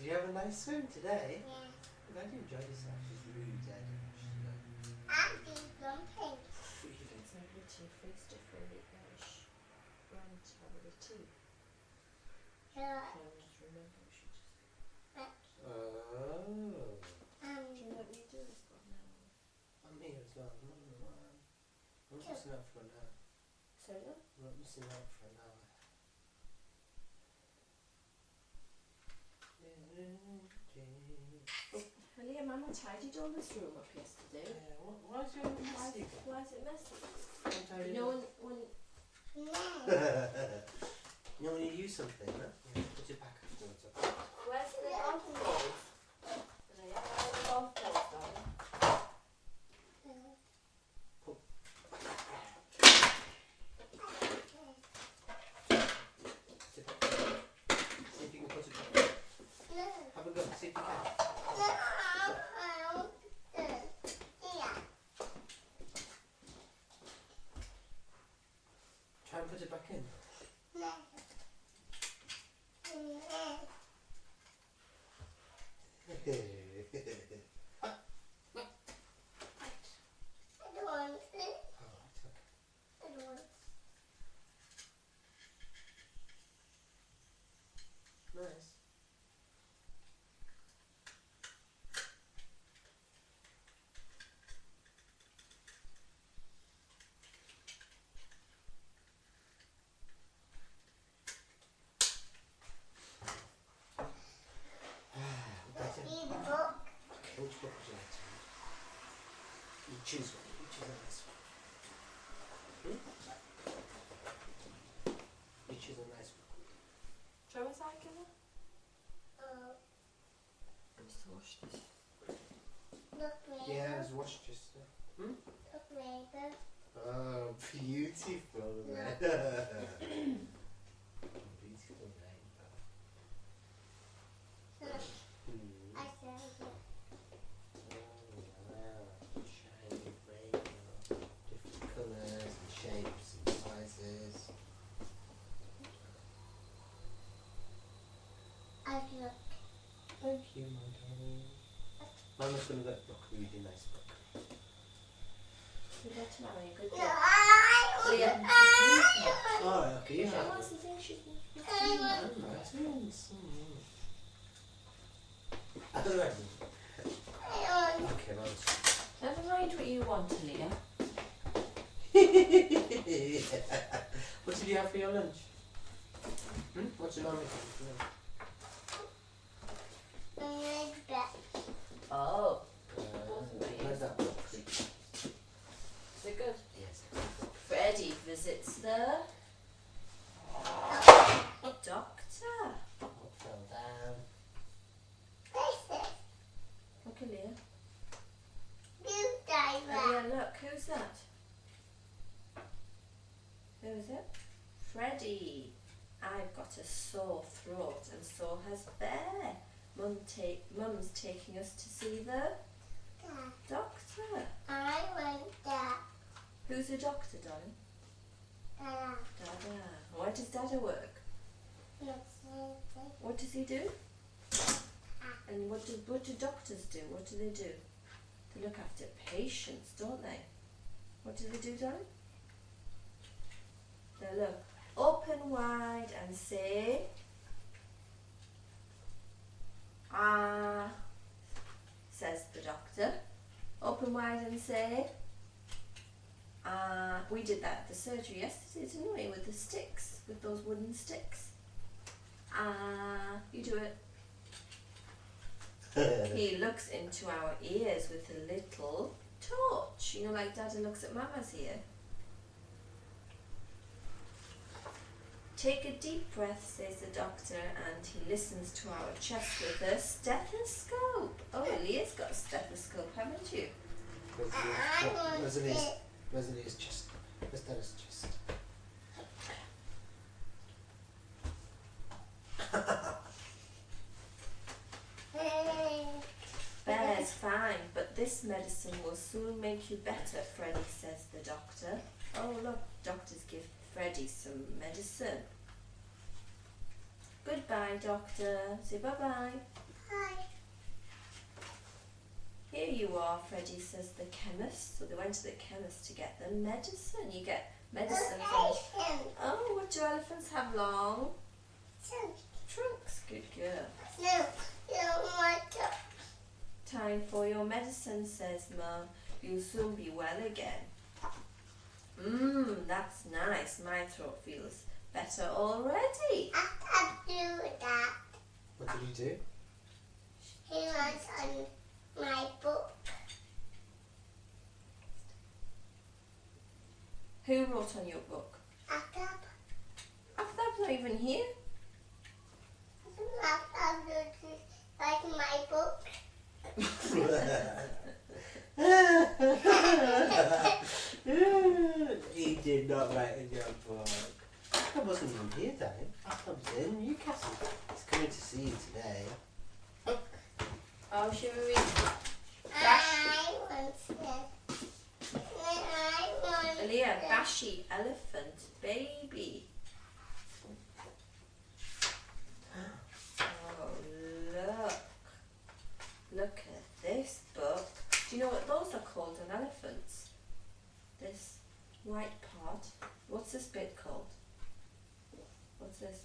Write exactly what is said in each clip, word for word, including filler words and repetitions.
you have a nice swim today? Yeah. Glad you enjoyed yourself. She's really dead. I did something. Celebrity face to face brand celebrity. Yeah. Can't just remember what she just Oh. Um, do you let me do this one now? I'm here as well. I'm not gonna lie. I'm not missing out for an hour. Sorry? I'm not missing out for an hour. Oh, Leah, Mama tidied all this room up yesterday. Yeah, what, why is your room Why, messy? why is it messy? Sometimes You know when, when no. you know when you use something, huh? You have to put it back afterwards. Okay? where's the golf balls? Leah, where are the golf balls, darling? Sit back. See if you can put it back. No. Have a go. See if you can. No, I don't. Yeah. Try and put it back in. No. I don't want it. Alright, okay. I don't want it. Nice. That's it. Read the book. Okay, which book would you like to read? You choose one. You choose a nice one. Hmm? You choose a nice one. Show us that again. Oh, I'm just wash this. look, Raven. Yeah, it was washed just now. Hmm? Look, Raven. Oh, beautiful. Yeah. Beautiful rainbow. Look, Hmm. I said it. Oh, wow. Shiny rainbow. Different colours and shapes and sizes. I look. Thank you, my darling. Mama's going to get book, a really nice book. You go to Mommy, good No, job. I Leah, want please not. Alright, okay, you She have wants it. to think she's I want Oh, nice. Mm, mm. I don't know everything. I want Okay, Mama's. Never mind what you want, Leah. What did you have for your lunch? Hmm? What's your mama having for lunch? to make bed. Oh, Uh, where's that book? is it good? Yes. Freddie visits the doctor. What fell down? Places. Look at Leah. Blue diver. Leah, look, who's that? Who is it? Freddie. I've got a sore throat and so has Bear. Mum take, Mum's taking us to see the doctor. I want that. Who's the doctor, darling? Uh, Dada. Where does Dada work? What does he do? And what do, what do doctors do? What do they do? They look after patients, don't they? What do they do, darling? Now look, open wide and say, ah, says the doctor. Open wide and say, ah. We did that at the surgery yesterday, didn't we? With the sticks, with those wooden sticks. Ah, you do it. He looks into our ears with a little torch. You know, like Dada looks at Mama's ear. Take a deep breath, says the doctor, and he listens to our chest with a stethoscope. Oh, Leah's got a stethoscope, haven't you? I want Where's Leah's, it. where's Leah's chest? Where's Dada's chest? Hey. Bear's fine, but this medicine will soon make you better, Freddie, says the doctor. Oh, look, doctors give Freddie some medicine. Goodbye, doctor. Say bye-bye. Here you are, Freddie, says the chemist. So they went to the chemist to get them medicine. You get medicine from... Oh, what do elephants have? Long trunks. Good girl. No, you want to. Time for your medicine, says Mum. You'll soon be well again. Mmm, that's nice. My throat feels better already. I can't do that. What did you do? He was on my book. Who wrote on your book? I can't. Aftab's not even here. I can't do this like my book. He did not write in your book. I wasn't even here, Darren. I was in Newcastle. He's coming to see you today. Oh, should we read? I want this. I want Aaliyah, this. Bashy Elephant Baby. Oh, look. Look at this book. Do you know what those are called on elephants? This white part. What's this bit called? What's this?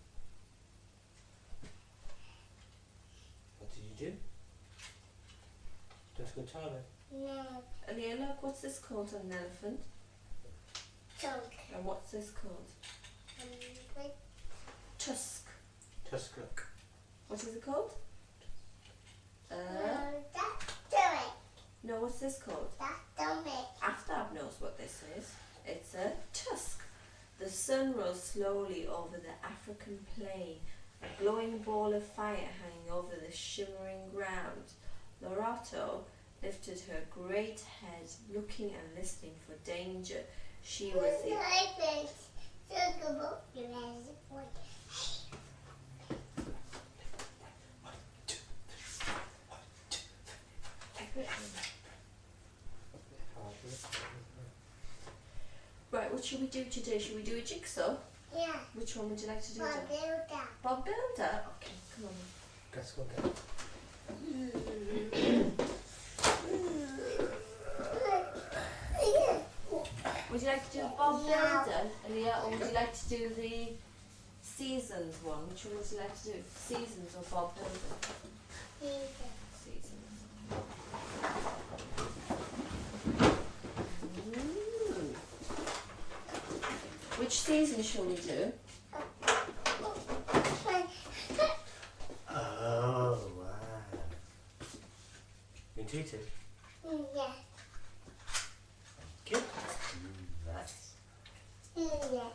What did you do? Don't go to the toilet. No, Aaliyah, look, what's this called on an elephant? chunk. And what's this called? Um, wait. Tusk. Tusk look. What is it called? Uh, No, that's doing. no, what's this called? That's doing. Aftab knows what this is. It's a tusk. The sun rose slowly over the African plain, a glowing ball of fire hanging over the shimmering ground. Lorato lifted her great head, looking and listening for danger. She was the... Right, what should we do today? Should we do a jigsaw? Yeah, Which one would you like to do? but Dad? do that. Bob Builder? Okay, come on. Let's go get it. Would you like to do Bob Yeah. Builder, Aaliyah, or would you like to do the Seasons one? Which one would you like to do? Seasons or Bob Builder? Seasons. Ooh. Which season shall we do? Oh, wow. You can treat it. Yeah, Good. Nice. yeah.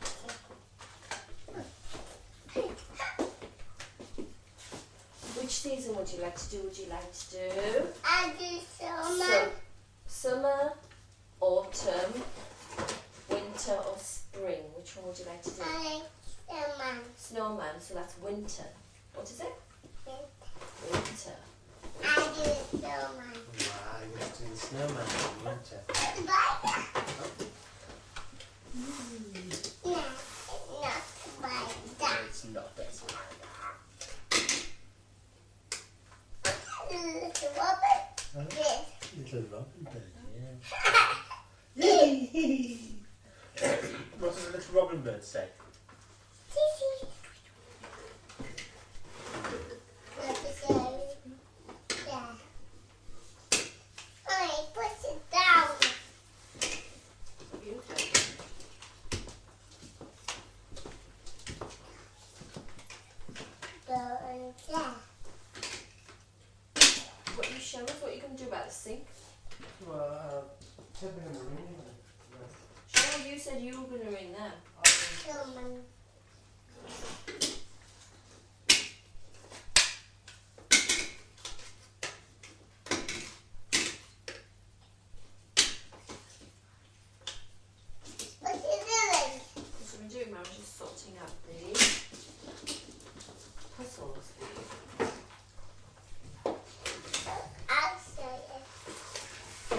Which season would you like to do? Would you like to do I do so much. Sum- summer, autumn, winter or spring? Which one would you like to do? I so much. Snowman, so that's winter. What is it? Winter. I do so much. Wow, you have to do the snowman in winter. No, not like that. It's not that. Little Robert, Huh? this. Little robin bird, yeah. What does a little robin bird say? Yeah. Alright, put it down. Go and yeah. What you show us what you're going to do about the sink? Well, uh, tell me in the room. Show you said you were going to ring them. Someone. What you doing? That's what I'm doing, Mum. Just sorting out the puzzles. I'll show you.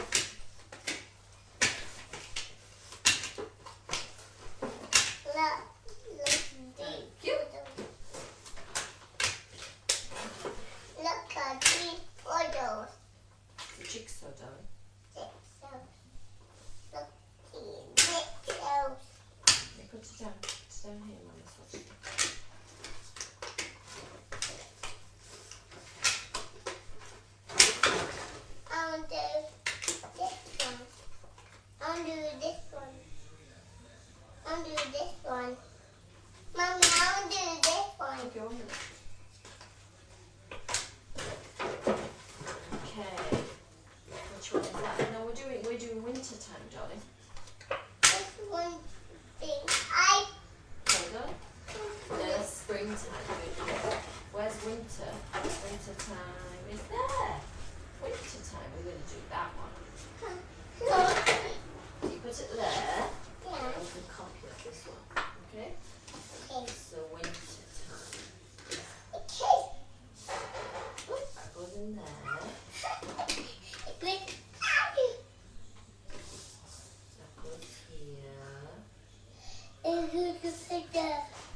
Look, look deep. Cute. we're going to do that one. No. You put it there, Yeah. and you can copy of this one. Okay? Okay. So winter time. Okay. Oh, that goes in there. Big. That goes here. And you can take the.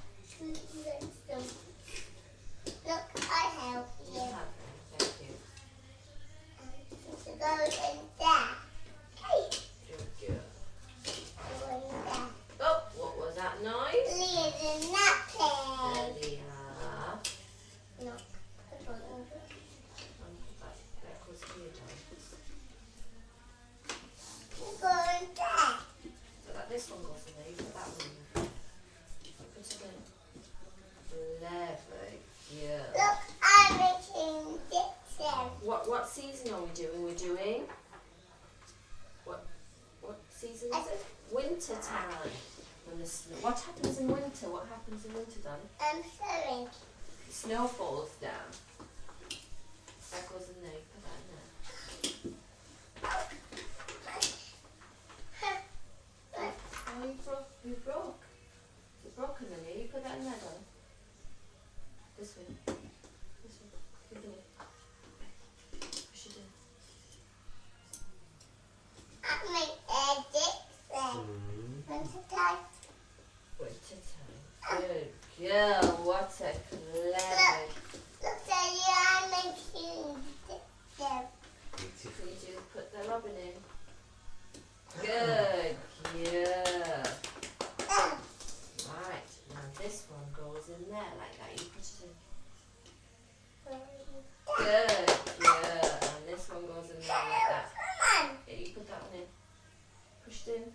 Look, I help You you. have them. Thank you. To go in there. Okay. Good girl. Go in there. Oh, what was that noise? Leave the napkin. There they are. No. I don't know. And that, that goes here, darling. Go in there. So that this one goes in there. You put that one in there. You put it in. Clever girl. Look, I'm making this. What what season are we doing? We're doing what what season is it? Winter time. When the snow, what happens in winter? What happens in winter, darling? I'm sewing. Snow falls down. That goes in there. You put that in there. Oh, you broke. You broke. It's broken in here. You put that in there, darling. This way. This way. Give it. Push it in. I'm making this. Mm-hmm. Winter time. Winter time. Good girl. What a clever. Look, Daddy, I'm making this. So you just put the robin in. Good girl. Oh, Right. Now this one goes in there like that. You put it in. Good girl. And this one goes in there like that. come on. Yeah, you put that one in. Push it in.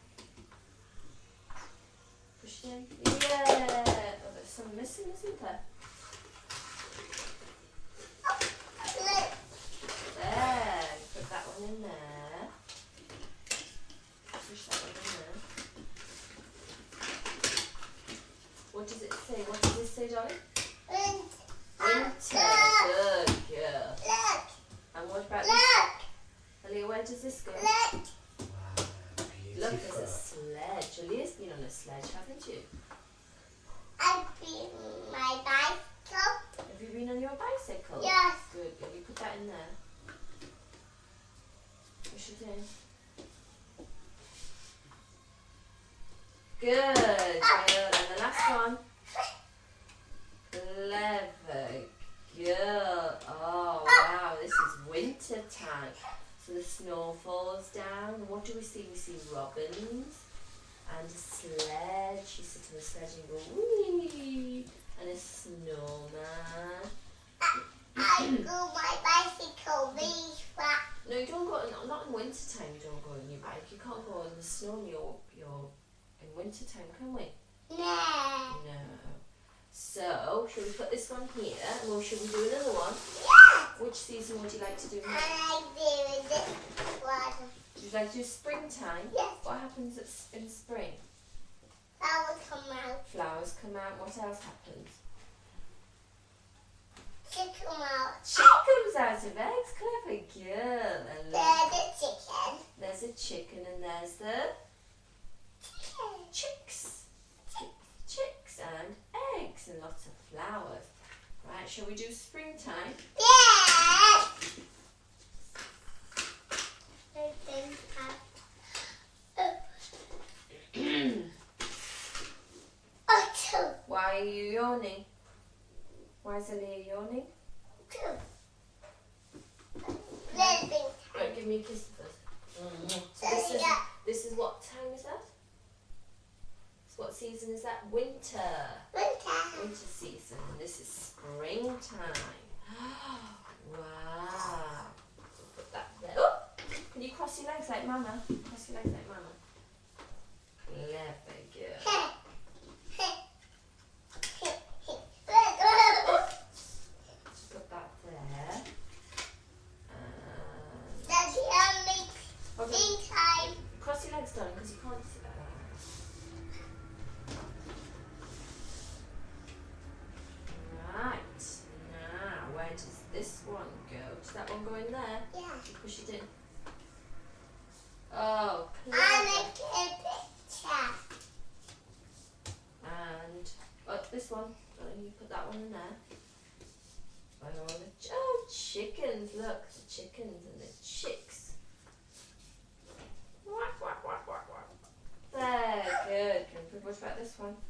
Push it in. Yeah. Oh, there's some missing, isn't there? Look, There. Put that one in there. Push that one in there. What does it say? What does this say, darling? winter. Winter. Good girl. Look, And what about this? look, Aaliyah, where does this go? look. Wow, Look, beautiful. there's a sledge. Aaliyah's been on a sledge, haven't you? I've been my bicycle. Have you been on your bicycle? Yes. Good. Will you put that in there? Push it in. Good girl. And the last one. Clever girl. Oh wow, this is winter time. So the snow falls down. And what do we see? We see robins and a sledge. You sit on the sledge and go wee. And a snowman. I go my bicycle really fast. No, you don't go. Not, not in winter time. You don't go on your bike. You can't go in the snow in your your in winter time, can we? No. No. So, shall we put this one here? Well, shall we do another one? Yes. Which season would you like to do? And I do this one. Would you like to do springtime? Yes. What happens at, s- in spring? That will come out. Flowers come out. What else happens? Chicken out. Chick comes out of eggs. Clever girl. And There's a chicken. there's a chicken and there's the chicks. Chicks and eggs and lots of flowers. Right, shall we do springtime? Yes. I think I- Oh, two. Why are you yawning? Why is Aaliyah yawning? Two. Living. Right, give me a kiss first. So this is, this is what time is that? So what season is that? Winter. Winter. Winter season. And this is springtime. Wow. So put that there. Oh! Can you cross your legs like Mama? Cross your legs like Mama. Clever girl. Put that there. And Daddy, I'm making okay. time. Cross your legs, darling, because you can't see that. Right. Now, where does this one go. Does that one go in there? Yeah. You push it in. Oh, I clever. make a picture. And oh, this one. Oh, you put that one in there. Oh, the ch- oh, chickens! Look, the chickens and the chicks. Quack, quack, quack, quack, quack. There, good. Can we what about this one?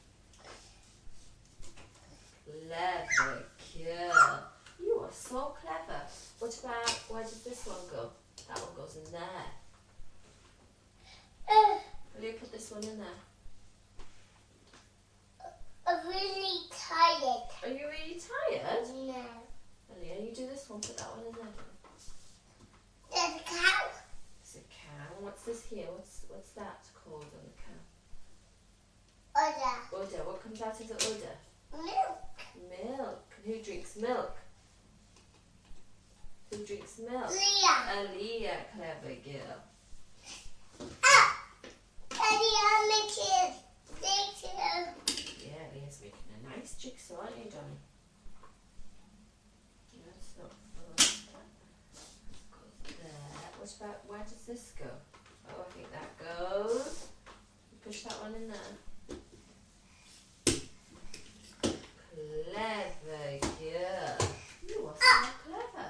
Clever girl. You are so clever. What about, where does this one go? That one goes in there. Uh, Will you put this one in there? I'm really tired. Are you really tired? No. Leah, you do this one, put that one in there. There's a cow. It's a cow. What's this here? What's what's that called on the cow? Other. Udder. What comes out of the udder? Milk. Milk. And who drinks milk? Who drinks milk? Leah. Aaliyah, clever girl. Ah! Daddy, I'm making this too. Yeah, Leah's making a nice jigsaw, aren't you, Johnny? That's not fun. That goes there. What about, where does this go? Oh, I think that goes. You push that one in there. Clever girl. You are so clever.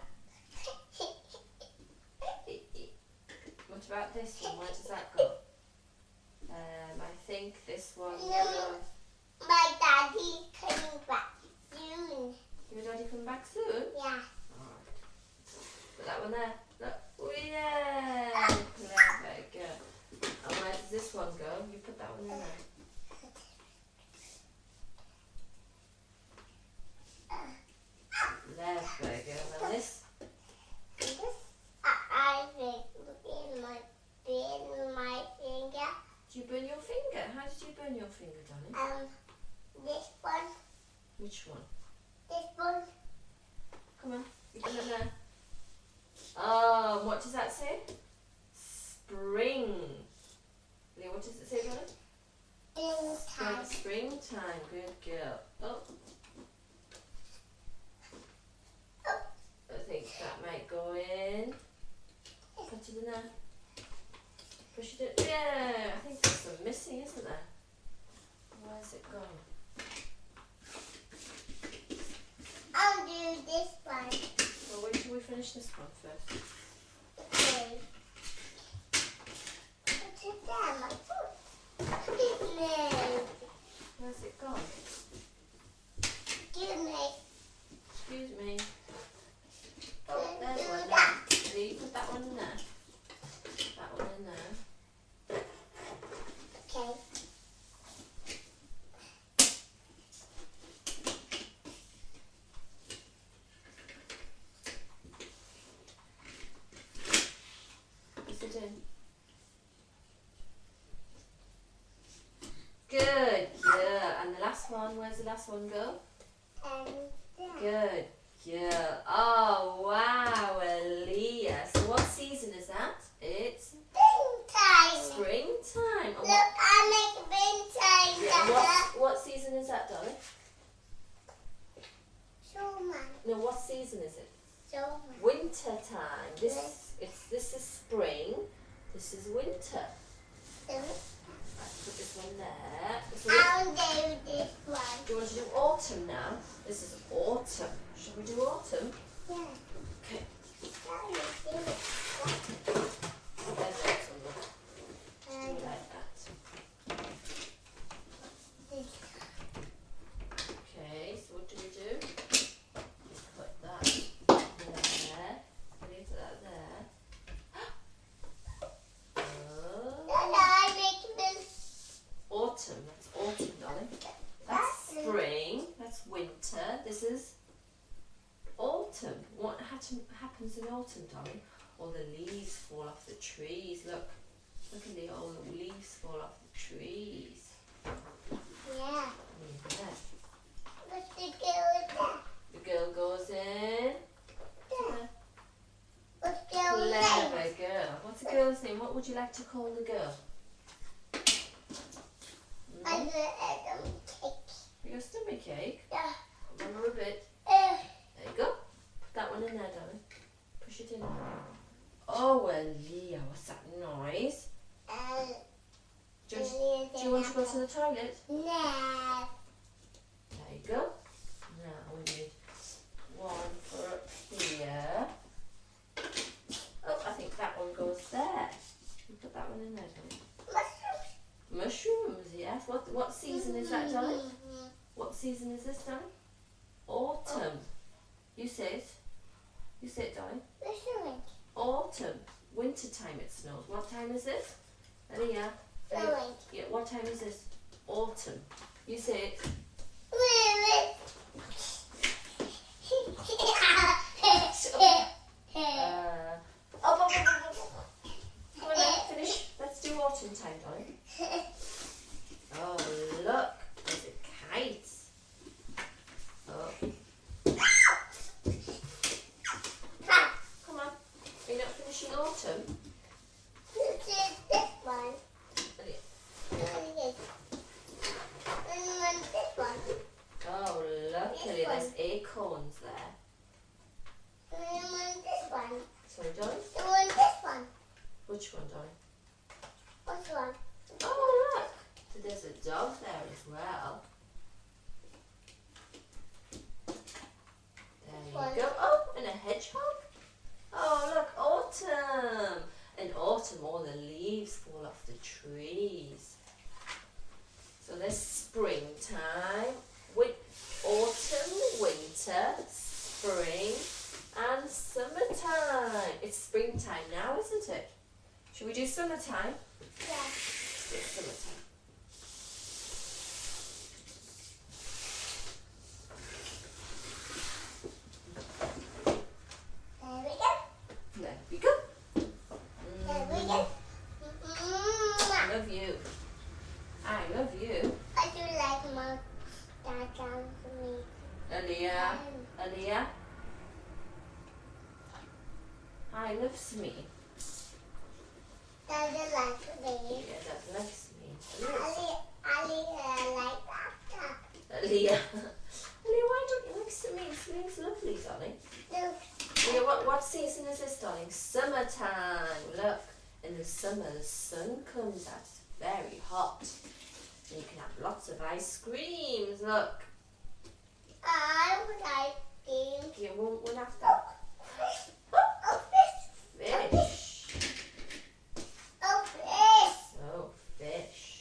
What about this one? Where does that go? Um, I think this one goes. My daddy's coming back soon. Your daddy come back soon? Yeah. Alright. Put that one there. Look. Oh yeah! Clever girl. And where does this one go? You put that one in there. Clever girl. And this? This I think in my in my finger. Do you burn your finger? How did you burn your finger, darling? Um, this one, Which one? this one. Come on. You put it there. Oh, what does that say? Spring. Leah, what does it say, darling? Springtime. Springtime. Good girl. Oh. Oh. I think that might go in. Put it in there. Push it in. Yeah, I think there's some missing, isn't there? Where's it gone? I'll do this one. Well, wait till we finish this one first. Okay. Put it down, my foot. No. Where's it gone? Give me. Excuse me. Oh, Can there's do one that. there. See, put that one in there. That one in there. Okay. Put it in. Good girl. And the last one, where's the last one go? And there. Good girl. Oh, wow, Aaliyah. So what season is that? It's Springtime. springtime. And Look, what, I make springtime, yeah, Dada. what, what season is that, darling? Summer. No, what season is it? Summer. Winter time. This it's this is spring. This is winter. Let's put this one there. So what- I'll do this one. do you want to do autumn now? This is autumn. Shall we do autumn? Yeah. Okay. I'll do it. There's autumn. Look. Do And it like that. this. Okay. So what do we do? Put that there. Leave that there. Oh. Dada, I make this. Autumn. That's autumn, darling. That's spring. That's winter. This is autumn. What happen- happens in autumn, darling? All the leaves fall off the trees. Look. Look at the all the leaves fall off the trees. Yeah. Yeah. What's the girl there? The girl goes in. There. What's the girl Clever there? girl. What's the girl's name? What would you like to call the girl? I Mm? do it on cake. Your stomach cake. Yeah. Remember a bit. Uh, There you go. Put that one in there, darling. Push it in there. Oh, well, Leah, what's that noise? Um, Do you, do you want to go to the toilet? No. There you go. Now we need one for up here. Oh, I think that one goes there. You put that one in there, darling. Mushrooms. Mushrooms, yes. What what season is that, darling? What season is this, darling? Autumn. You say it. You say it, darling. Mushrooms. Autumn. Winter time it snows. What time is it? Leah. Flowering. Yeah, what time is this? Autumn. You say it. Uh, oh, oh, oh, oh, oh. Come on, then, finish. Let's do autumn time, darling. Oh, look. There's a kite. Oh. Come on. Are you not finishing autumn? This is this one. Yeah. And this. And then this one. Oh, look, Lily, there's acorns there. And then this one. Sorry, darling. And then this one. Which one, darling? Which one? Oh, look. So there's a dog there as well. There you go. Oh, and a hedgehog. Oh, look, autumn. In autumn, all the leaves fall off the trees. So there's springtime, win- autumn, winter, spring, and summertime. It's springtime now, isn't it? Should we do summertime? Yeah. It's summertime. There we go. There we go. There we Mm, go. I love you. I love you. I do like my dad down to me. Aaliyah. Aaliyah. Hi, loves me. Dad like me. Yeah, that loves me. Ali, Ali, uh, like that. Aaliyah. Aaliyah, why don't you like swimming? Swimming's lovely, darling. Look. Aaliyah, what, what season is this, darling? Summertime. Look, in the summer the sun comes out. It's very hot. And you can have lots of ice creams. Look. I would like games. You won't win after that. Oh, fish. Fish. Oh, fish. Oh, fish.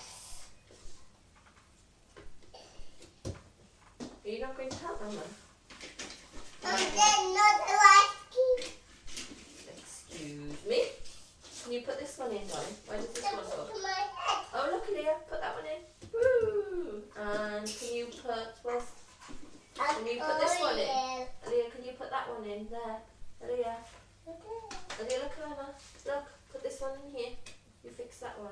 Are you not going to help Mama? And then not a ice cream. Excuse me. Can you put this one in, darling? Where does this one go? To my head. Oh, look, Leah, put that one in. Woo! And can you put, well, can you put this one in? Leah, can you put that one in there? Leah, Leah, look at Mama. Look, put this one in here. You fix that one.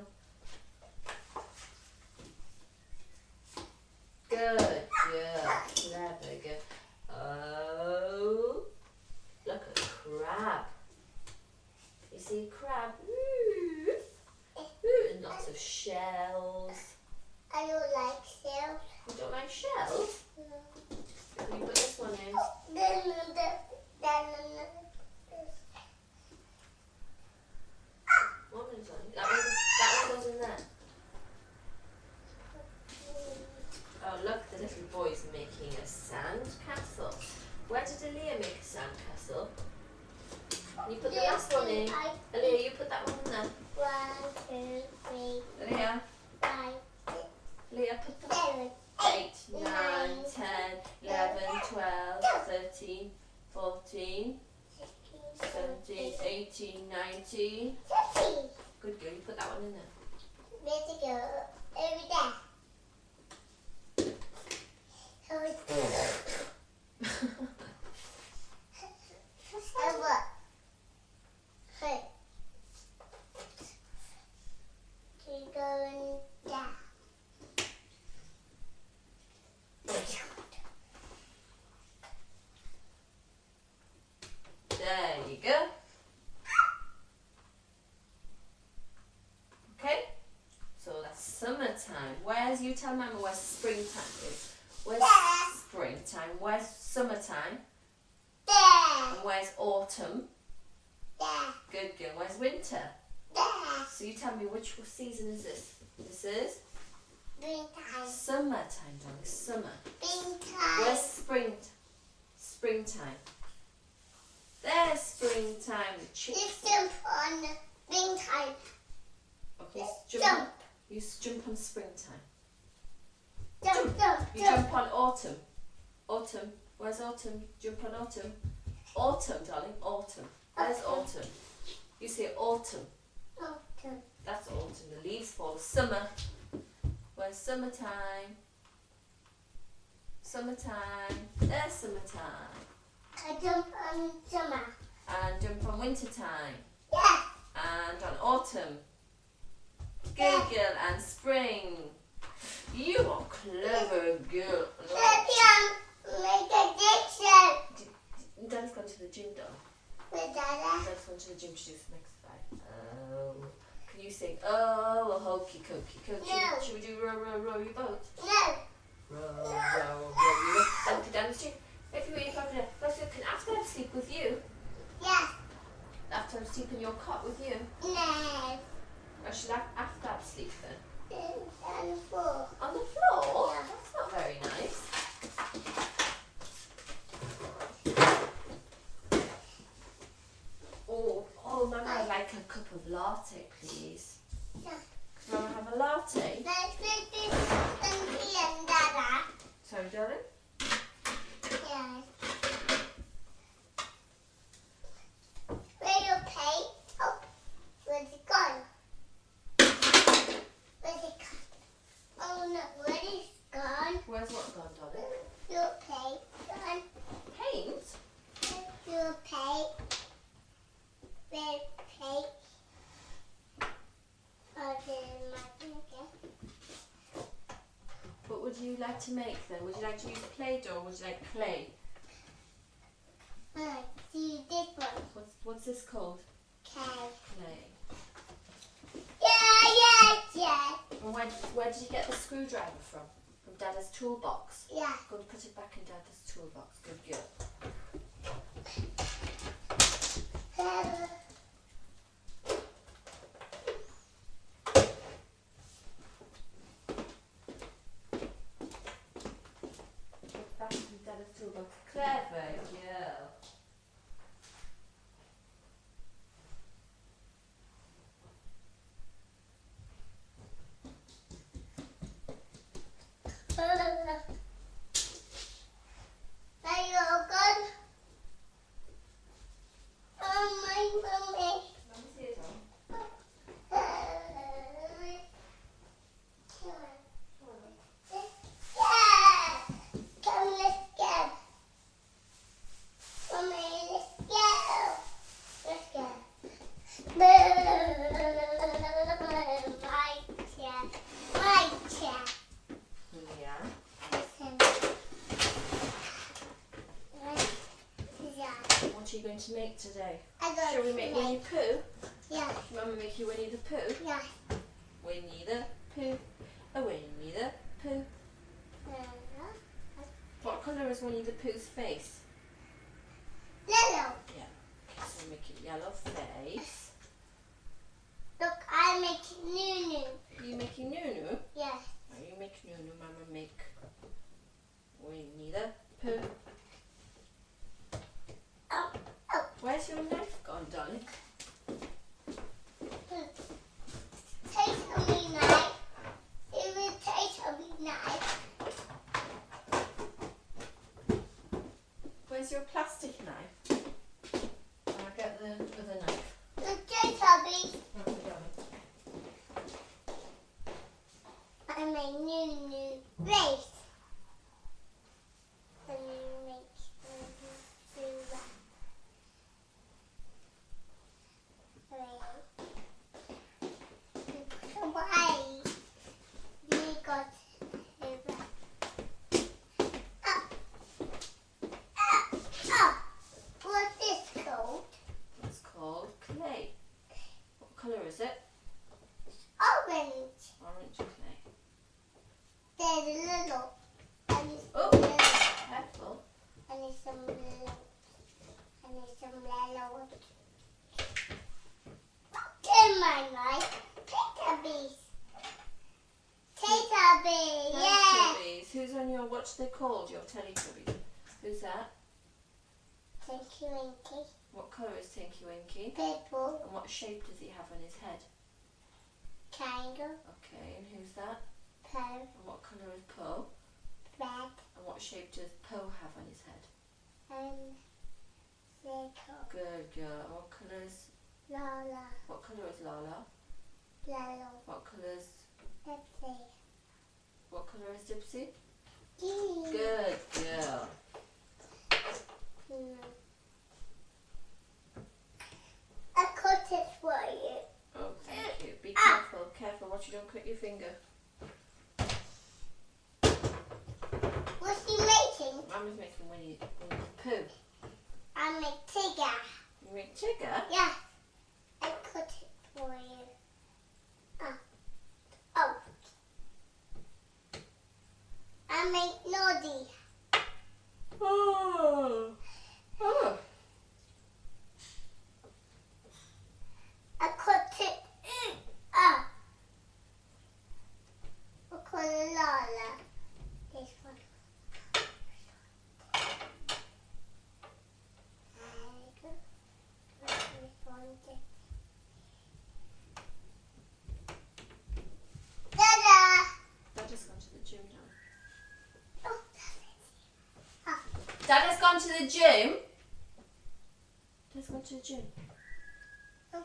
Good girl. Clever girl. Oh, look at crab. You see crab? Ooh. Ooh, and lots of shells. I don't like shells. You don't like shells? Can you put this one in? Then the then One minute's on. That one, that one goes in there. Oh, look, the little boy's making a sand castle. Where did Aaliyah make a sand castle? Can you put the last one in? Aaliyah, you put that one in there. One, two, three, Aaliyah, five, Aaliyah, put the seven, eight, nine, ten, eleven, twelve, thirteen, fourteen, seventeen, eighteen, nineteen. fifteen. Good girl, you put that one in there. Where's it go? Over there. So it's over. Hey. Keep going down. There you go. Okay, so that's summertime. Where's, you tell Mama where springtime is. Where's There. springtime? Where's summertime? There. There. And where's autumn? There. Good girl. Where's winter? There. So you tell me, which season is this? This is Springtime. summertime, darling. Summer. Springtime. Where's spring? Springtime. There's springtime. The chicks. Just jump on the springtime. Okay, Just jump. jump. On, you s- jump on springtime. Jump, jump, You jump. jump on autumn. Autumn. Where's autumn? Jump on autumn. Autumn, darling. Autumn. Where's Autumn. autumn? You say autumn. Autumn. That's autumn. The leaves fall. Summer. Where's summertime? Summertime. There's summertime. I jump on summer. And jump on wintertime. Yeah. And on autumn. Good Yeah. girl. And spring. You are clever girl. Maybe I'll make a diction Daddy's gone to the gym, darling. with Dada. Daddy's gone to the gym to do some exercise. Oh. Can you sing, oh, a hokey cokey coke? No. Should we do row, row, row your boat? No. Row, row, row your boat. Down, down the street. If you were over there, let's look, can after I sleep with you? Yeah. After I sleep in your cot with you? No. Or should I after I sleep then? On the floor. On the floor? Yeah. That's not very nice. Oh, oh, Mama, I'd like a cup of latte, please. Yeah. Can Mama have a latte? Let's put this on here, Dada. Sorry, darling? Yeah. Where you pay? Oh, where's it gone? Where's it gone? Oh no, where is it gone? Where's what gone, darling? Your pay gone. Paint? Your pay. Where pay? Oh, there's my finger. What would you like to make then? Would you like to use Play-Doh or would you like clay? I see this one. What's, what's this called? Okay. Clay. Yeah, yeah, yeah. And where, where did you get the screwdriver from? From Dada's toolbox? Yeah. Go and put it back in Dada's toolbox. Good girl. Uh, Put back in Dada's toolbox. Clever girl. Are you good? Oh, my mommy. Mummy, see it on. Yeah! Come, let's go. Mommy, let's go. Let's go. My chair. My chair. Yeah. Listen. Yeah. What are you going to make today? I got Shall we make Winnie the Pooh? Yeah. Shall Mummy make you Winnie the Pooh? Yeah. Winnie the Pooh. Oh, Winnie the Pooh. What colour is Winnie the Pooh's face? Yellow. Yeah. Okay, so we make it yellow face. Look, I make Nunu. Are you making Nunu? Yes. Are you make Nunu? Mama make Winnie the Pooh. Oh, oh. Where's your knife gone, darling? Take a me knife. It will take a me knife. Where's your plastic knife? I'll get the other knife. Look, take a me. Okay, darling. I make Nunu race. And you make Nunu do that. Why? We got it. Up. Up. Up. What's this called? It's called clay. What colour is it? Orange. Orange clay. There's a little. want. In my life, Teletubbies. Teletubbies, yeah. Teletubbies. Who's on your, what's they called, your Teletubbies? Who's that? Tinky Winky. What colour is Tinky Winky? Purple. And what shape does he have on his head? Triangle. Okay, and who's that? Poe. And what colour is Poe? Red. And what shape does Poe have on his head? Um, circle. Good girl. And what colour is, Lola. what colour is Lala? Yellow. What colour is, Pepsi. what colour is Dipsy? Green. Good girl. Hmm. I cut it for you. Oh, thank you. Be Ah. careful, careful, watch you don't cut your finger. What's he making? Mama's making Winnie, Winnie the Pooh. I make Tigger. You make Tigger? Yeah. I cut it for you. Ah. Oh. I make Noddy. Oh. Oh. I cut it. Ah. I cut Lola. This one. I go. This one. Dada. Dad has gone to the gym now. Oh, ah. Dad has gone to the gym? Dad's gone to the gym. Oh.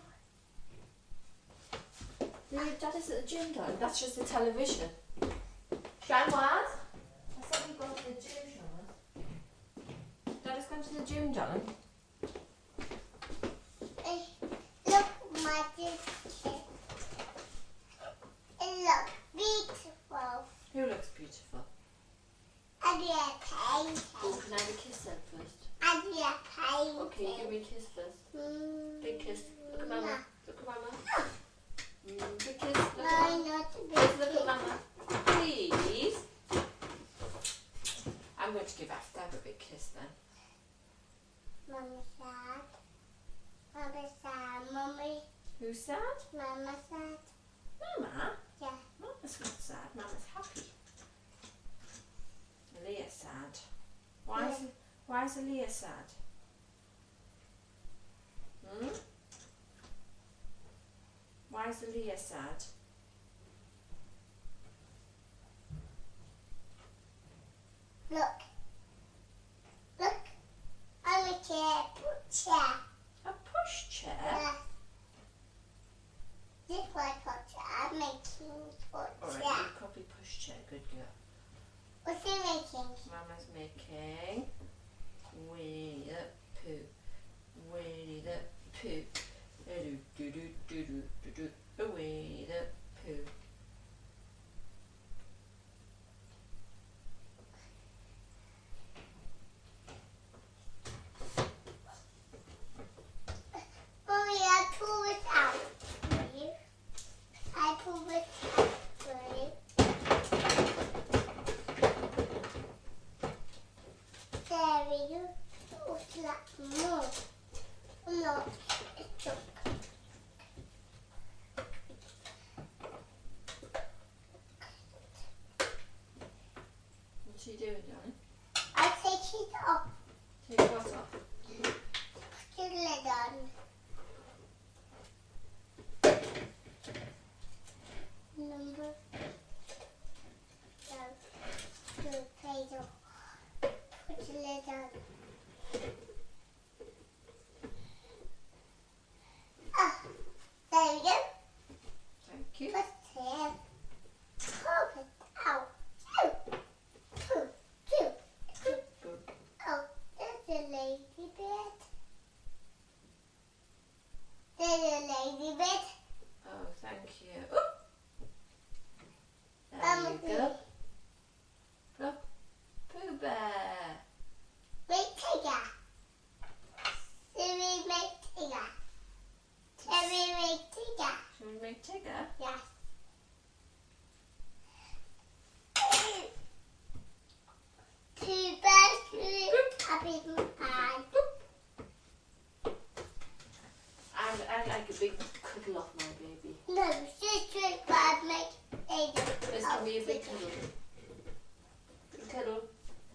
Really, Dad is at the gym, darling. That's just the television. Shanwaz? I said you've gone to the gym, Shanwaz. Dad has gone to the gym, darling. Hey, look, my picture. It looks beautiful. Who looks beautiful? I do a painting. Oh, can I have a kiss then first? I do a painting. Okay, give me a kiss first. Mm. Big kiss. Look at Mama. Look at Mama. Ah. Mm, big kiss. Look No, at Mama. not a big Please look kiss. at Mama. Please. I'm going to give Aftab a big kiss then. Mama sad. Mama sad. Mommy. Who's sad? Mama sad. Mama? Yeah. Mama's not sad. Mama's happy. Aaliyah's sad. Why is, why is Aaliyah sad? Hmm? Why is Aaliyah sad? Look. Look. I'm a chair. Chair. A push chair? Yeah. This one chair. I'm making a Alright, chair. you copy push chair. Good girl. What's he making? Mama's making Winnie the Pooh. Winnie the Pooh. Do do do do do do do. Winnie the Pooh. Mommy, I pull it out for you. I pull it out for you. There we go. What's that? No. No. It's okay. What's he doing, darling? I take it off. Take what off? Put the lid on. Number. No. Two page off. Put the lid on. Ah, there we go. Thank you. Put it in. Pull it out. Two. Two. Two. Two. Good. Oh, there's a lazy bit. There's a lazy bit. Oh, thank you. Oh. There Um, you go. Look. Pooh Bear. Make Tigger. Silly make Tigger. Silly make Tigger. Shall we make Tigger? Yes. Two birds, two happy pie. I'd like a big cuddle of my baby. No, just drink, but I'd make Ada. Let's give me a big cuddle. Big cuddle.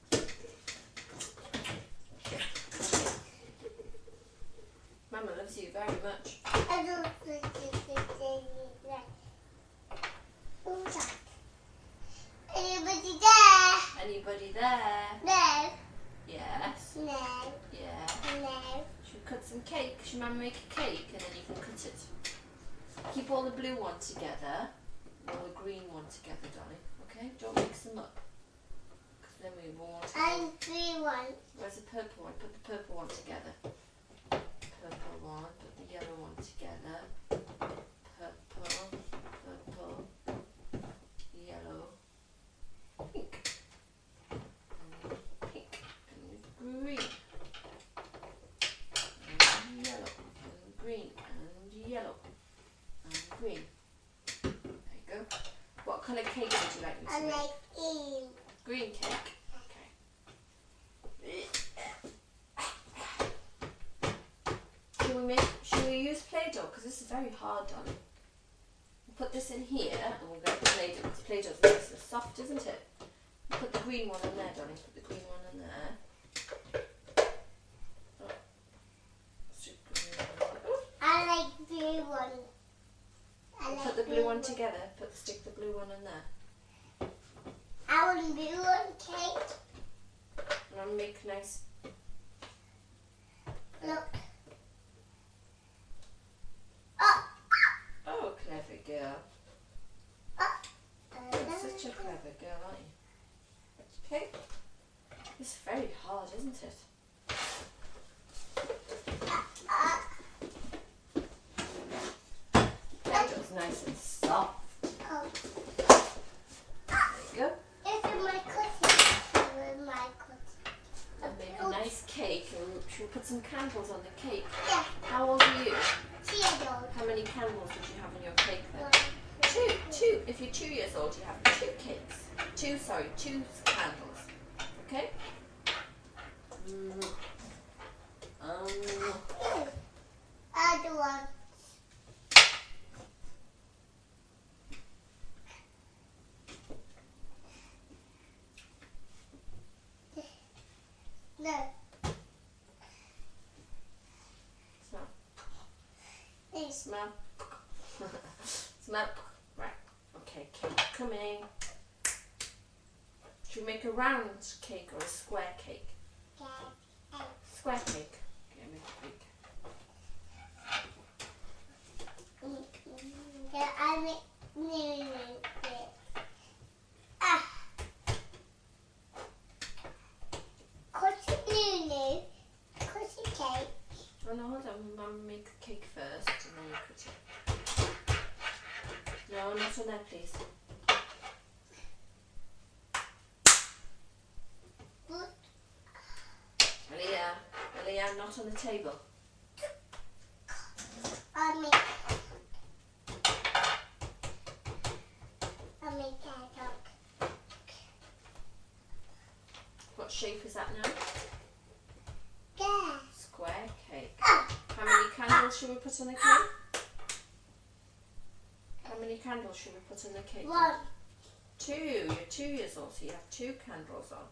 Mama loves you very much. I don't think it's right. Who's that? Anybody there? Anybody there? No. Yes. No. Yeah. No. Should we cut some cake? Should Mama make a cake and then you can cut it? Keep all the blue one together, all the green one together, darling. Okay? Don't mix them up. Because then we won't. And three one. Where's the purple one? Put the purple one together. Purple one, put the yellow one together. Purple, purple, yellow, pink, and pink, and green, and yellow, and green, and yellow, and green. There you go. What colour cake would you like me to I make? like green. Green cake. Should we make? Should we use Play-Doh? Because this is very hard, darling. We'll put this in here, and we'll go to Play-Doh. Because Play-Doh is nice and soft, isn't it? We'll put the green one in there, darling. Put the green one in there. Oh. Oh. I like blue one. I We'll like put the blue one together. Put stick the blue one in there. I want blue one cake. And I'll make nice. Look. Oh. Oh, clever girl. Oh. You're such a clever girl, aren't you? Okay. It's very hard, isn't it? Play-Doh's nice and soft. Oh. There you go. This is my cookie. This is my cookie. And make a nice cake, and should we put some candles on the cake? Yeah. How old are you? Theodore. How many candles did you have on your cake then? One. Two. Two. If you're two years old, you have two cakes. Two, sorry, two candles. Okay? Mm. Um. Other one. No. Smell. This. Smell. Smell. Right. Okay, cake coming. Should we make a round cake or a square cake? Okay. Square cake. Okay, make it big. Yeah, I make new it. Ah. Cookie Lulu. Cookie cake. Oh no, hold on. Mum, make the cake first and then you cut it. No, not on there, please. What? Aliyah, Aliyah, not on the table. I make. I make that dog. What shape is that now? Yeah. Square cake. Ah. How many candles should we put on the cake? How many candles should we put on the cake? One. Two. You're two years old, so you have two candles on.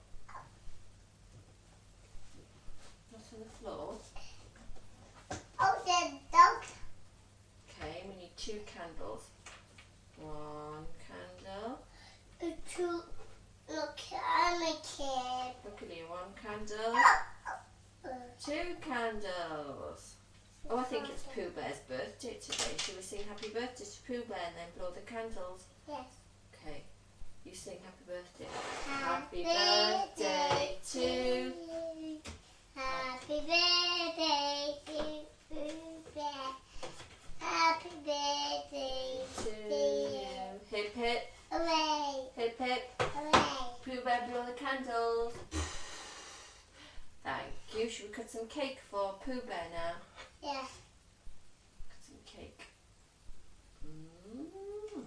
Not on the floor. Oh, the dog. Okay, we need two candles. One candle. The two. Look, I'm a kid. Look at you. One candle. Uh, Two candles. Oh, I think it's Pooh Bear's birthday today. Shall we sing happy birthday to Pooh Bear and then blow the candles? Yes. Okay. You sing happy birthday. Happy birthday to you. Happy birthday to Pooh Bear. Happy birthday to to you. you. Hip hip, Hooray! hip hip. Hooray! Pooh Bear, blow the candles. Thank you. Should we cut some cake for Pooh Bear now? Yeah. Cut some cake. Mm.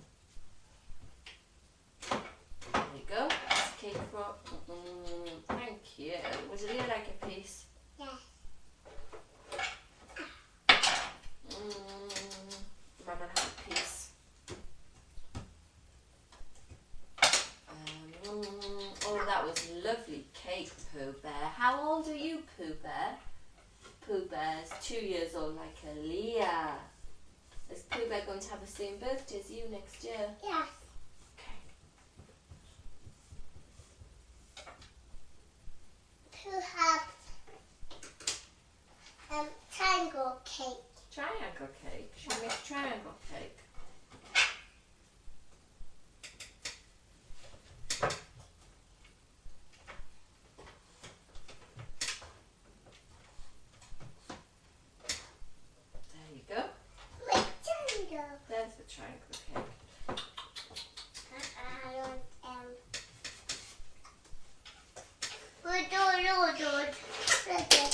There you go. That's cake for. Mm, thank you. Would you like a piece? Yeah. Mm. How old are you, Pooh Bear? Pooh Bear's two years old like Aaliyah. Is Pooh Bear going to have the same birthday as you next year? Yes. Okay. To have um triangle cake. Triangle cake. Should we make a triangle cake? There you go. Rectangle. There's the triangle cake. I want um. We do do do. Okay.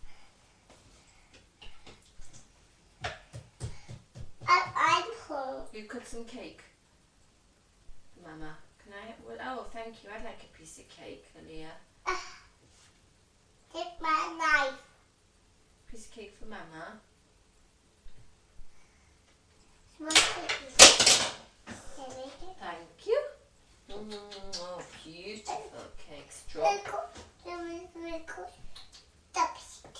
I I'm home. You cut some cake, Mama. Can I? Well, oh, thank you. I'd like a piece of cake, Aaliyah. Take my knife. Piece of cake for Mama. Small cookies. Thank you. Mm, oh, beautiful cakes. Drop. Little, little, little dubstick.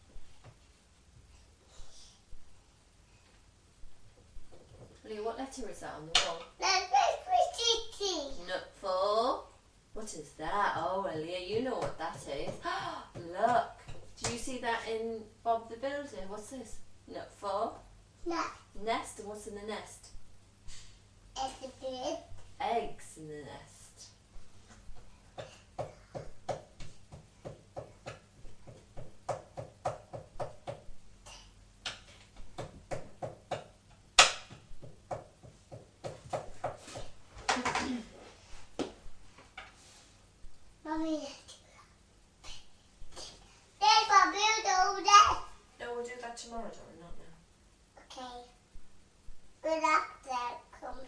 Aaliyah, what letter is that on the wall? Little Nut four. What is that? Oh, Aaliyah, you know what that is. Look. Do you see that in Bob the Builder? What's this? Nut four. No, Nest. And what's in the nest? it's a bit. Eggs in the nest. Mommy, there's a build over there. No, we'll do that tomorrow, darling, not now. Okay. But after comes.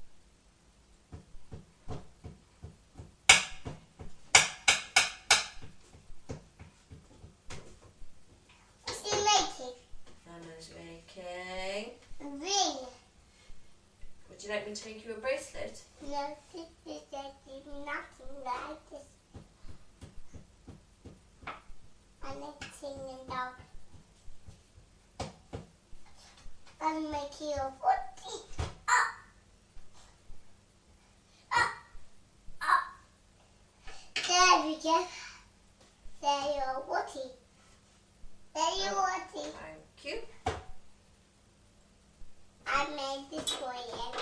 What's he making? Mama's making. A ring. Would you like me to make you a bracelet? No, this is actually nothing like this. I'm singing down. I'm making a footy. Up. Up. Up. There we go. There you are, Woody. There you are, Woody. Thank you. I made this for you.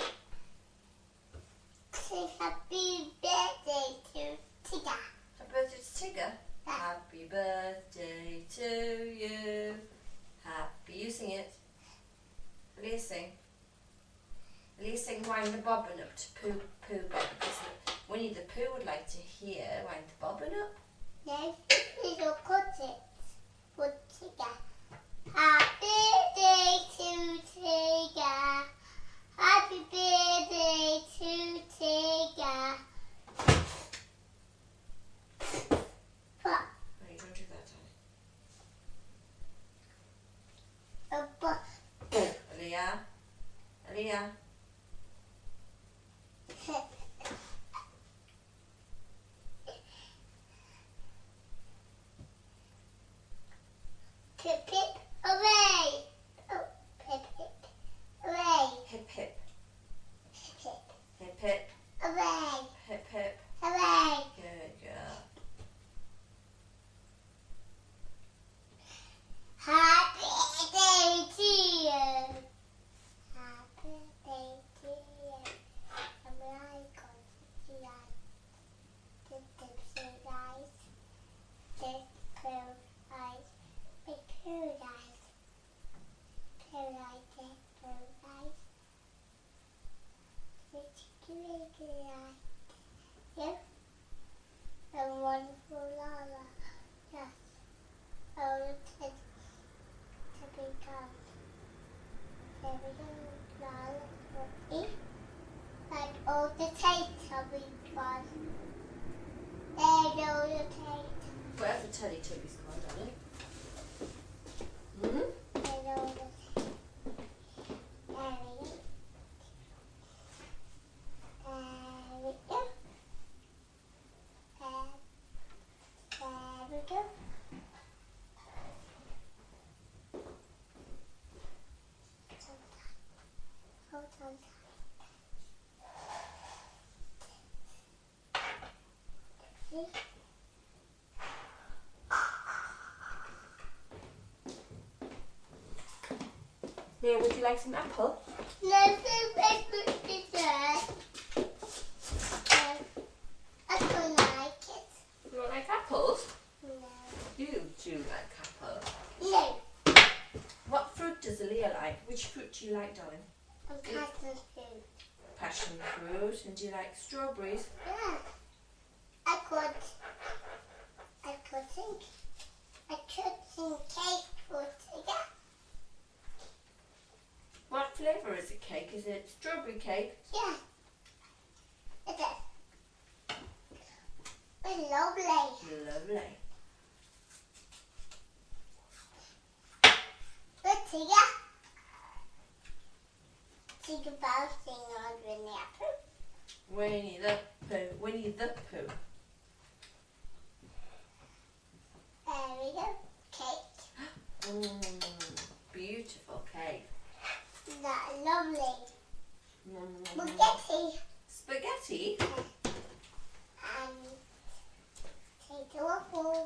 Say happy birthday to Tigger. Happy birthday to Tigger. Happy birthday to you. Happy. You sing it. Aaliyah sing. Aaliyah sing Wind the Bobbin up to Pooh Pooh Bear, because Winnie the Pooh would like to hear Wind the Bobbin up. There's little cutters for Tigger. Happy birthday to Tigger. Happy birthday to Tigger. Pop. No, you don't do that, A pop. darling. Aaliyah. Aaliyah. Pip pip away. Oh, pip pip away. Hip hip. Pip Hip hip. away. Hip hip. Away. Good girl. Happy birthday to you. Happy birthday to you. I'm like on the eyes. The tips of eyes. The curved eyes. The curved eyes. Leo, would you like some apple? No, the dessert. No, I don't like it. You don't like apples? No. You do like apples. No. What fruit does Leo like? Which fruit do you like, darling? I'm passion fruit. Passion fruit. And do you like strawberries? Yeah. I could. I could think. I could think cake for today. What flavour is the cake? Is it strawberry cake? Yeah. It is. It's lovely. Lovely. Good to you. Think about thing on the apple. Winnie the Pooh. Winnie the Pooh. There we go. Cake. Mmm. Beautiful cake. That's lovely. Mm. Spaghetti. Spaghetti? And potato waffle.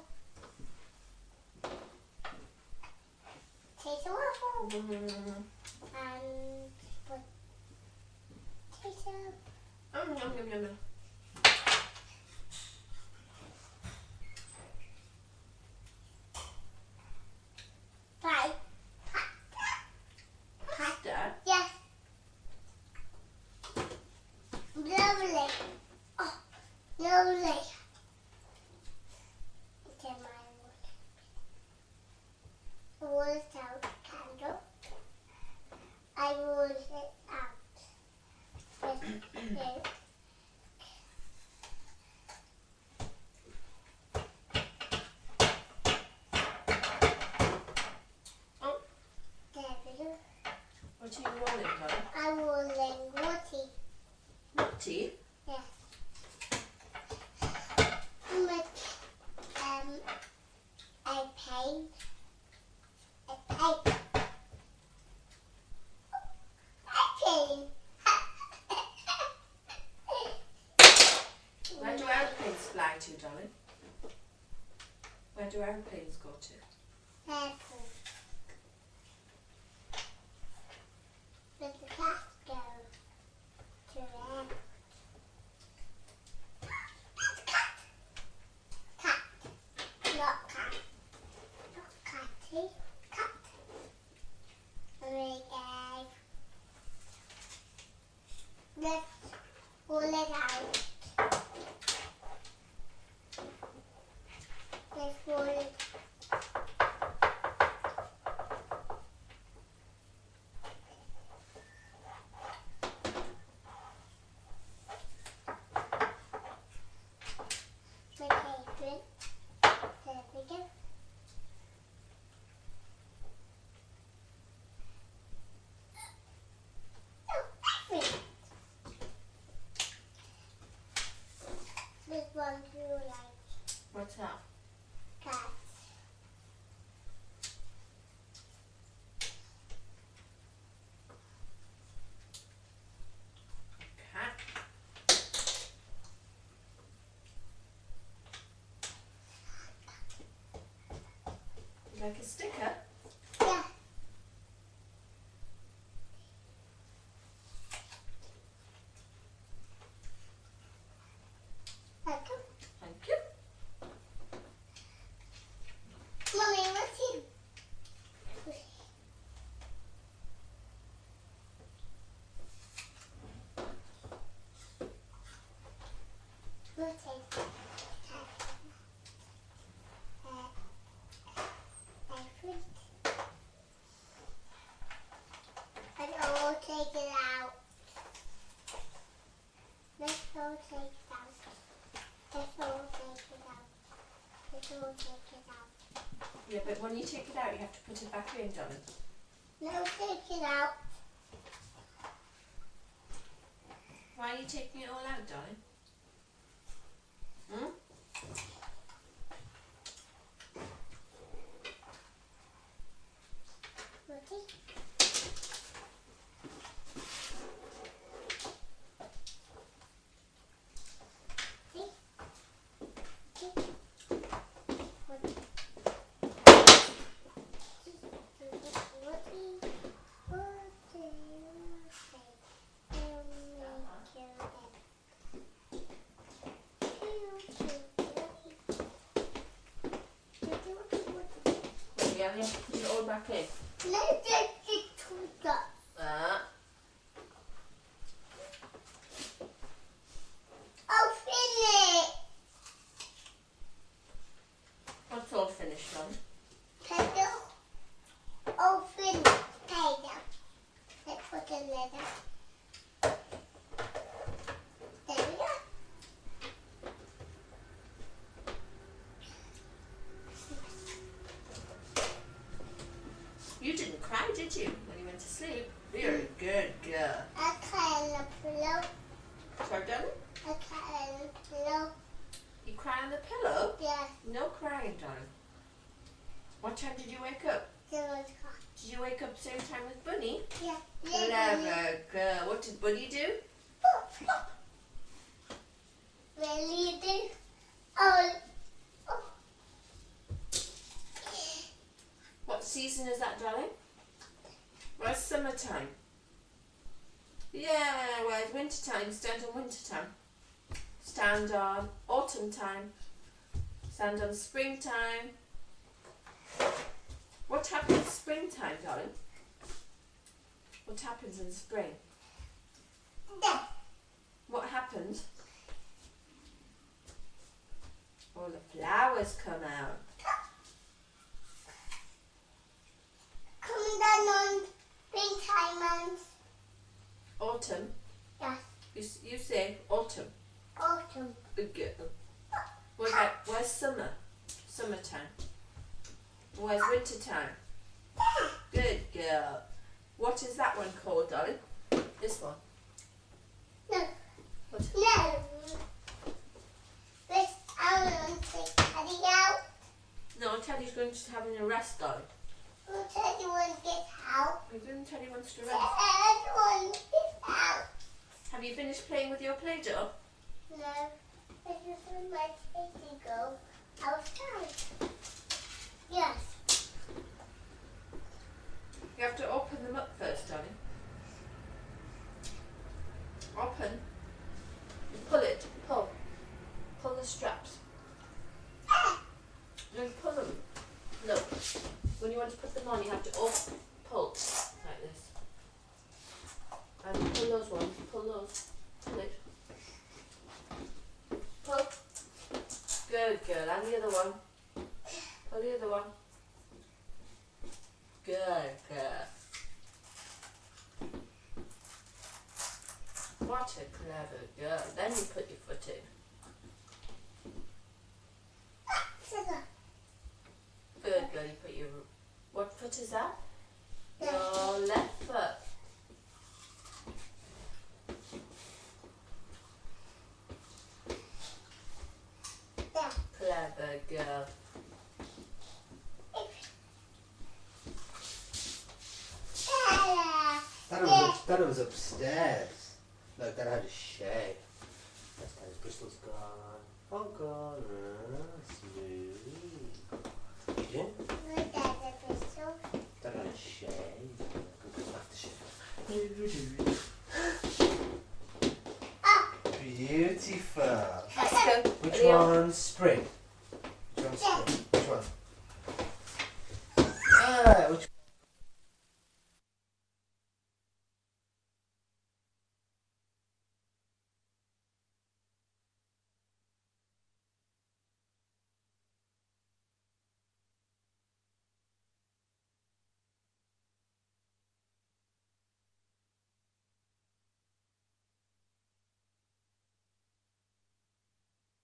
Potato waffle. Mm. And potato. Oh, yum, yum, yum, yum. Pie. Pasta? Yes. Lovely. Oh, lovely. Okay, my roll it out candle. I roll it out. With you. Oh, There we go. what are you rolling, darling? I'm rolling water. What tea? Yes. With um a paint. A paint. A paint. Where do aeroplanes fly to, darling? Where do aeroplanes go to? Purple. With the cat go to there. Cat. Cat. Not cat. Not catty. Cat. Very good. Let's pull it out. Let's pull it. Okay, good. There we go. Oh, perfect. This one do you like? What's that? Cats. Cat. You like a sticker? Yeah. Like them. Thank you. Mommy, what's in? We'll take that. Uh, a fruit. And I'll take it out. Let's all take it out. Let's all take it out. Let's all take it out. Yeah, but when you take it out, you have to put it back in, darling. No, take it out. Why are you taking it all out, darling? Hmm? Ready? See? See? What? Ready? One. put it all back in. Let's just get two dots. Ah. Oh, finish. What's all finished, John? Pedal. Oh, finish. Pedal. Let's put the letter. There we go. You didn't cry, did you, when you went to sleep? Very good girl. I cry on the pillow. Sorry, darling? I cry on the pillow. You cry on the pillow? Yes. No crying, darling. What time did you wake up? There was cry. Did you wake up the same time as Bunny? Yeah. Clever girl. What did Bunny do? Really do? Oh. Oh. What season is that, darling? Where's summertime? Yeah, where's winter time? Stand on winter time. Stand on autumn time. Stand on springtime. What happens in springtime, darling? What happens in spring? There. What happens? All the flowers come out. Coming down on springtime and Autumn. yes, You, s- you say autumn. autumn. Good girl. What about, where's summer? Summertime. Where's winter time? Good girl. What is that one called, darling? This one. No. What? No. This I want to take Teddy out. No, Teddy's going to have a rest, darling. I'll tell you when to get out. We're going to Teddy wants to Teddy rest. want to get out. Have you finished playing with your Play-Doh? No. I just want my Teddy to go outside. Yes. You have to open them up first, darling. Open. You pull it. Pull. Pull the straps. Then pull them. No. When you want to put them on, you have to open, pull like this. And pull those ones. Pull those. Pull it. Pull. Good girl. And the other one. Pull the other one. Good girl. What a clever girl. Then you put your foot in. Scissor. Good girl, you put your... What foot is that? Left. Your left foot. There. Clever girl. There. That was, that was upstairs. Look, that had a shave. That's how his bristles gone. Oh, gone. Ah, smooth. You doing? Look at the pistol. That had a shave. Good aftershave. Ah. Beautiful. Let's go. Which Leo. one? Spring. Which one's spring? Which one? Ah, which